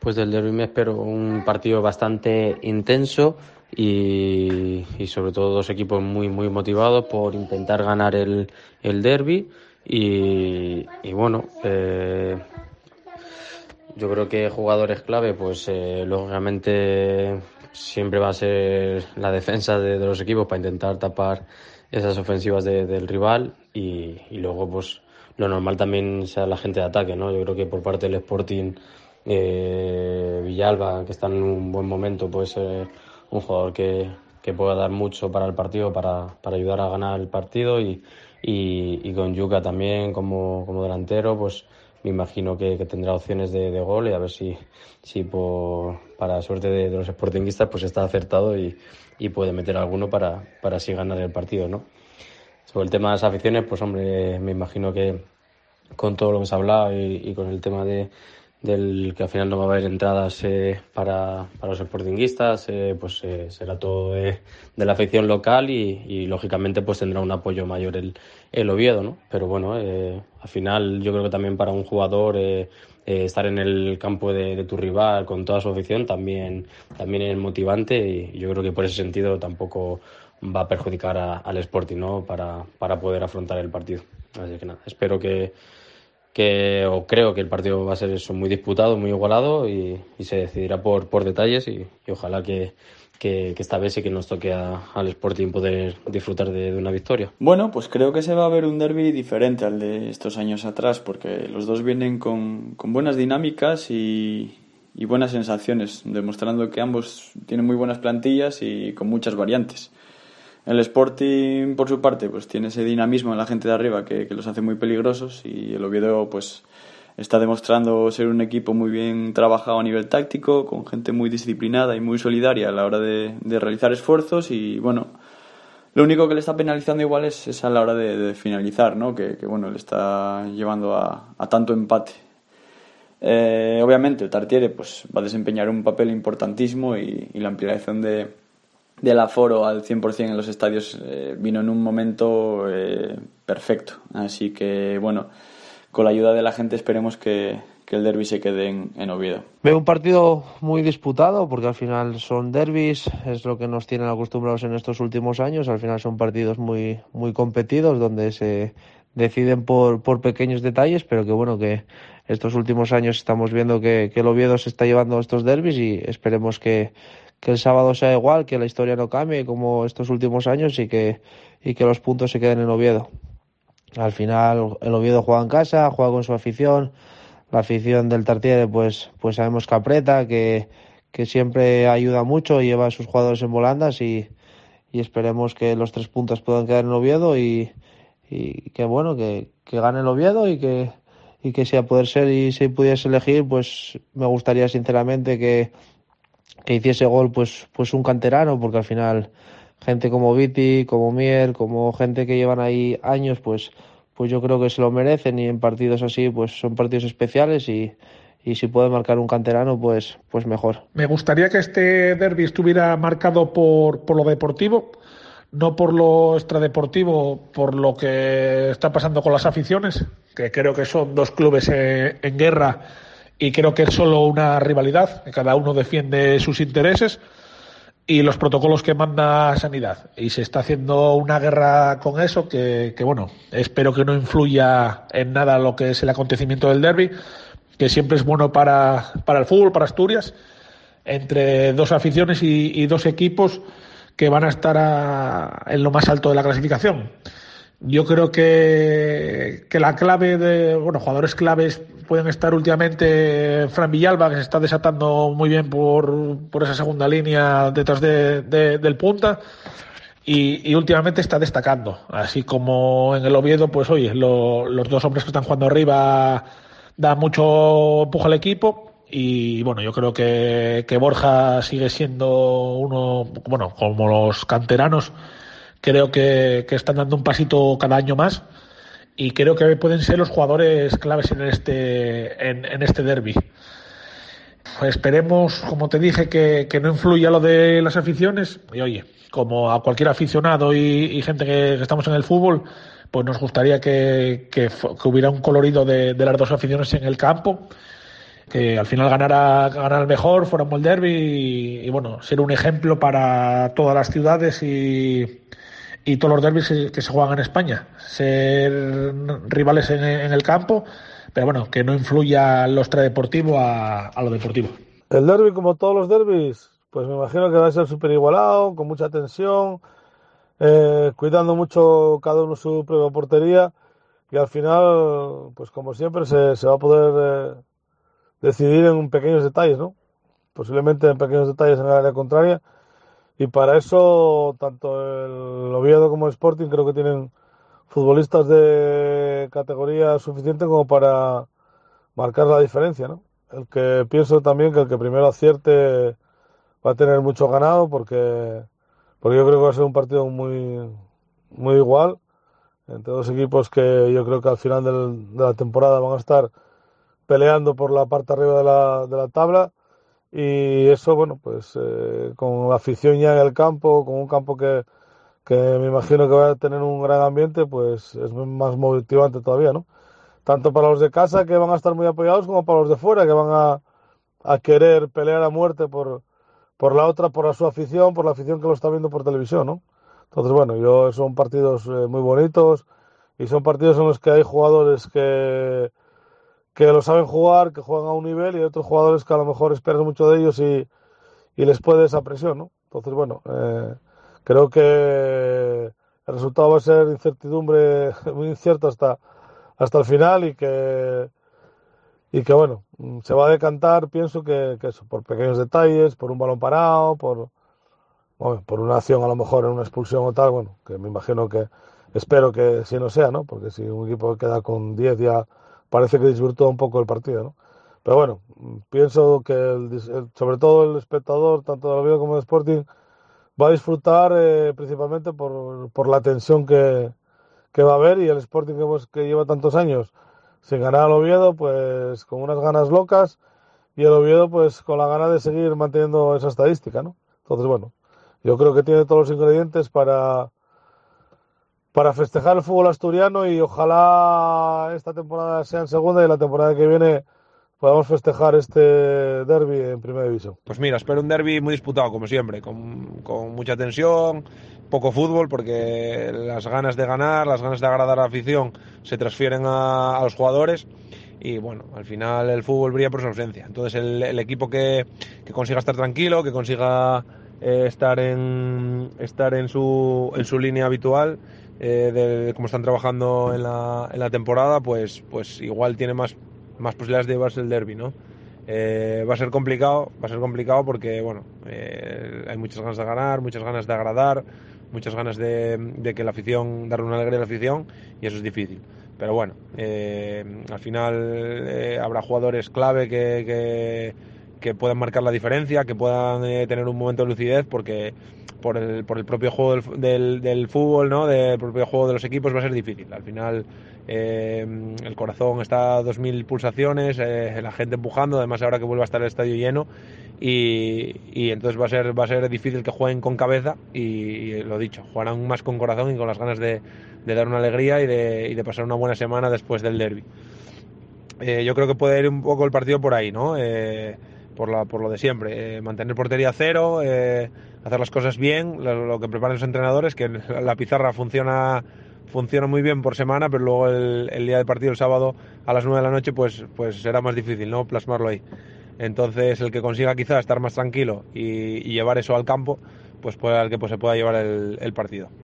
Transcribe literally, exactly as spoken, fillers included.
Pues del derbi me espero un partido bastante intenso y, y sobre todo dos equipos muy muy motivados por intentar ganar el, el derbi y, y bueno, eh, yo creo que jugadores clave, pues eh, lógicamente siempre va a ser la defensa de, de los equipos para intentar tapar esas ofensivas de, del rival y, y luego pues lo normal también sea la gente de ataque, ¿no? Yo creo que por parte del Sporting, eh, Villalba, que está en un buen momento, puede ser un jugador que, que pueda dar mucho para el partido, para, para ayudar a ganar el partido y, y, y con Yuka también como, como delantero, pues me imagino que, que tendrá opciones de, de gol y a ver si, si por, para suerte de, de los sportinguistas pues está acertado y, y puede meter alguno para, para así ganar el partido, ¿no? Sobre el tema de las aficiones, pues hombre, me imagino que con todo lo que se ha hablado y, y con el tema de del que al final no va a haber entradas eh, para, para los sportinguistas, eh, pues eh, será todo de, de la afición local y, y lógicamente pues tendrá un apoyo mayor el, el Oviedo, ¿no? Pero bueno, eh, al final yo creo que también para un jugador eh, eh, estar en el campo de, de tu rival con toda su afición también, también es motivante y yo creo que por ese sentido tampoco va a perjudicar a, al Sporting, ¿no? Para, para poder afrontar el partido. Así que nada, espero que que o creo que el partido va a ser eso, muy disputado, muy igualado y, y se decidirá por, por detalles y, y ojalá que, que, que esta vez sí que nos toque a, al Sporting poder disfrutar de, de una victoria. Bueno, pues creo que se va a ver un derbi diferente al de estos años atrás porque los dos vienen con, con buenas dinámicas y, y buenas sensaciones, demostrando que ambos tienen muy buenas plantillas y con muchas variantes. El Sporting, por su parte, pues tiene ese dinamismo en la gente de arriba que, que los hace muy peligrosos y el Oviedo, pues, está demostrando ser un equipo muy bien trabajado a nivel táctico, con gente muy disciplinada y muy solidaria a la hora de, de realizar esfuerzos y, bueno, lo único que le está penalizando igual es, es a la hora de, de finalizar, ¿no? Que, que, bueno, le está llevando a, a tanto empate. Eh, obviamente, el Tartiere, pues, va a desempeñar un papel importantísimo y, y la ampliación de del aforo al cien por ciento en los estadios eh, vino en un momento eh, perfecto. Así que, bueno, con la ayuda de la gente esperemos que, que el derbi se quede en, en Oviedo. Veo un partido muy disputado porque al final son derbis, es lo que nos tienen acostumbrados en estos últimos años. Al final son partidos muy, muy competidos donde se deciden por, por pequeños detalles, pero que bueno, que estos últimos años estamos viendo que, que el Oviedo se está llevando estos derbis y esperemos que que el sábado sea igual, que la historia no cambie como estos últimos años y que, y que los puntos se queden en Oviedo. Al final el Oviedo juega en casa, juega con su afición, la afición del Tartiere pues, pues sabemos que aprieta, que, que siempre ayuda mucho y lleva a sus jugadores en volandas y, y esperemos que los tres puntos puedan quedar en Oviedo y, y que bueno, que, que gane el Oviedo y que, y que si a poder ser y si pudiese elegir, pues me gustaría sinceramente que que hiciese gol pues pues un canterano, porque al final gente como Viti, como Mier, como gente que llevan ahí años, pues pues yo creo que se lo merecen y en partidos así pues son partidos especiales y, y si puede marcar un canterano pues pues mejor. Me gustaría que este derbi estuviera marcado por, por lo deportivo, no por lo extradeportivo, por lo que está pasando con las aficiones, que creo que son dos clubes en, en guerra. Y creo que es solo una rivalidad, que cada uno defiende sus intereses y los protocolos que manda Sanidad. Y se está haciendo una guerra con eso que, que bueno, espero que no influya en nada lo que es el acontecimiento del derbi, que siempre es bueno para, para el fútbol, para Asturias, entre dos aficiones y, y dos equipos que van a estar a, en lo más alto de la clasificación. Yo creo que, que la clave de, bueno, jugadores claves pueden estar últimamente Fran Villalba, que se está desatando muy bien por, por esa segunda línea detrás de, de, del punta y, y últimamente está destacando. Así como en el Oviedo, pues oye, lo, los dos hombres que están jugando arriba dan mucho empuje al equipo y bueno, yo creo que, que Borja sigue siendo uno, bueno, como los canteranos, creo que, que están dando un pasito cada año más y creo que pueden ser los jugadores claves en este en, en este derbi. Esperemos, como te dije, que, que no influya lo de las aficiones y oye, como a cualquier aficionado y, y gente que, que estamos en el fútbol, pues nos gustaría que, que, que hubiera un colorido de, de las dos aficiones en el campo, que al final ganara, ganara el mejor, fuera un buen derbi y, y bueno, ser un ejemplo para todas las ciudades y, y todos los derbis que, que se juegan en España. Ser rivales en, en el campo, pero bueno, que no influya lo extradeportivo a, a lo deportivo. El derbi, como todos los derbis, pues me imagino que va a ser súper igualado, con mucha tensión, eh, cuidando mucho cada uno su propia portería y al final, pues como siempre, se, se va a poder eh, decidir en pequeños detalles, ¿no? Posiblemente en pequeños detalles en el área contraria y para eso tanto el Oviedo como el Sporting creo que tienen futbolistas de categoría suficiente como para marcar la diferencia, ¿no? El que pienso también que el que primero acierte va a tener mucho ganado porque, porque yo creo que va a ser un partido muy, muy igual entre dos equipos que yo creo que al final del, de la temporada van a estar peleando por la parte arriba de la, de la tabla y eso, bueno, pues eh, con la afición ya en el campo, con un campo que, que me imagino que va a tener un gran ambiente, pues es más motivante todavía, ¿no? Tanto para los de casa que van a estar muy apoyados como para los de fuera que van a, a querer pelear a muerte por, por la otra, por la, su afición, por la afición que lo está viendo por televisión, ¿no? Entonces, bueno, yo son partidos eh, muy bonitos y son partidos en los que hay jugadores que, que lo saben jugar, que juegan a un nivel y hay otros jugadores que a lo mejor esperas mucho de ellos y, y les puede esa presión, ¿no? Entonces, bueno, eh, creo que el resultado va a ser incertidumbre, muy incierto hasta, hasta el final y que y que bueno, se va a decantar, pienso que, que eso, por pequeños detalles, por un balón parado, por, bueno, por una acción a lo mejor en una expulsión o tal, bueno, que me imagino que, espero que si no sea, ¿no? Porque si un equipo queda con diez ya parece que disfrutó un poco el partido, ¿no? Pero bueno, pienso que el, el, sobre todo el espectador, tanto del Oviedo como del Sporting, va a disfrutar eh, principalmente por, por la tensión que, que va a haber y el Sporting que, pues, que lleva tantos años sin ganar al Oviedo, pues con unas ganas locas y el Oviedo pues con la gana de seguir manteniendo esa estadística, ¿no? Entonces, bueno, yo creo que tiene todos los ingredientes para, para festejar el fútbol asturiano y ojalá esta temporada sea en segunda y la temporada que viene podamos festejar este derbi en primera división. Pues mira, espero un derbi muy disputado, como siempre, con, con mucha tensión, poco fútbol, porque las ganas de ganar, las ganas de agradar a la afición se transfieren a, a los jugadores y bueno, al final el fútbol brilla por su ausencia. Entonces el, el equipo que, que consiga estar tranquilo, que consiga eh, estar en estar en su, en su línea habitual, eh, de, de cómo están trabajando en la, en la temporada, pues, pues igual tiene más más posibilidades de llevarse el derbi, ¿no? Eh, va a ser complicado, va a ser complicado porque, bueno, eh, hay muchas ganas de ganar, muchas ganas de agradar, muchas ganas de, de que la afición, darle una alegría a la afición y eso es difícil. Pero bueno, eh, al final eh, habrá jugadores clave que, que, que puedan marcar la diferencia, que puedan eh, tener un momento de lucidez porque por el, por el propio juego del, del, del fútbol, ¿no? Del propio juego de los equipos va a ser difícil. Al final eh, el corazón está a dos mil pulsaciones, eh, la gente empujando, además ahora que vuelve a estar el estadio lleno y, y entonces va a ser va a ser difícil que jueguen con cabeza y, y lo dicho, jugarán más con corazón y con las ganas de, de dar una alegría y de, y de pasar una buena semana después del derbi. Eh, yo creo que puede ir un poco el partido por ahí, ¿no? Eh, por, la, por lo de siempre, eh, mantener portería cero, eh, hacer las cosas bien, lo, lo que preparan los entrenadores, que la pizarra funciona funciona muy bien por semana, pero luego el, el día del partido, el sábado a las nueve de la noche, pues, pues será más difícil, ¿no? Plasmarlo ahí. Entonces el que consiga quizá estar más tranquilo y, y llevar eso al campo, pues puede, al que pues, se pueda llevar el, el partido.